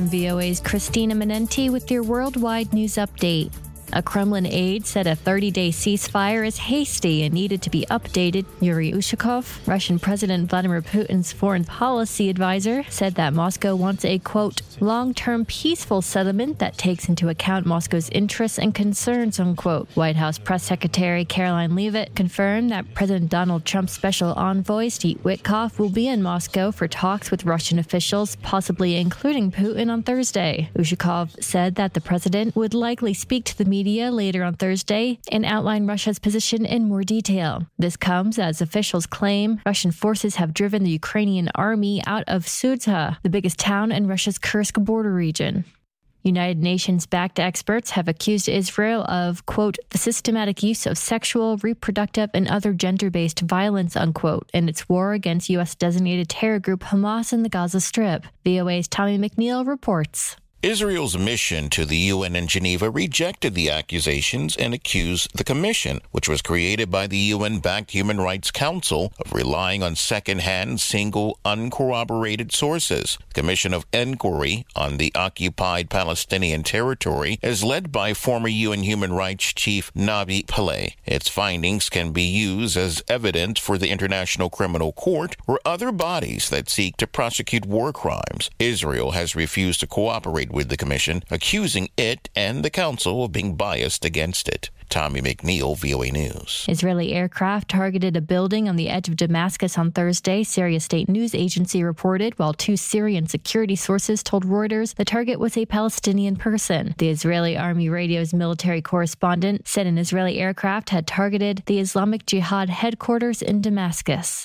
I'm VOA's Christina Minenti with your worldwide news update. A Kremlin aide said a 30-day ceasefire is hasty and needed to be updated. Yuri Ushakov, Russian President Vladimir Putin's foreign policy advisor, said that Moscow wants a, quote, long-term peaceful settlement that takes into account Moscow's interests and concerns, unquote. White House Press Secretary Caroline Leavitt confirmed that President Donald Trump's special envoy, Steve Witkoff, will be in Moscow for talks with Russian officials, possibly including Putin on Thursday. Ushakov said that the president would likely speak to the media later on Thursday and outline Russia's position in more detail. This comes as officials claim Russian forces have driven the Ukrainian army out of Sudzha, the biggest town in Russia's Kursk border region. United Nations-backed experts have accused Israel of, quote, the systematic use of sexual, reproductive, and other gender-based violence, unquote, in its war against U.S.-designated terror group Hamas in the Gaza Strip. VOA's Tommy McNeil reports. Israel's mission to the UN in Geneva rejected the accusations and accused the Commission, which was created by the UN-backed Human Rights Council, of relying on second-hand, single, uncorroborated sources. The Commission of Inquiry on the occupied Palestinian territory is led by former UN Human Rights Chief Navi Pillay. Its findings can be used as evidence for the International Criminal Court or other bodies that seek to prosecute war crimes. Israel has refused to cooperate with the Commission, accusing it and the Council of being biased against it. Tommy McNeil, VOA News. Israeli aircraft targeted a building on the edge of Damascus on Thursday, Syria State News Agency reported, while two Syrian security sources told Reuters the target was a Palestinian person. The Israeli Army Radio's military correspondent said an Israeli aircraft had targeted the Islamic Jihad headquarters in Damascus.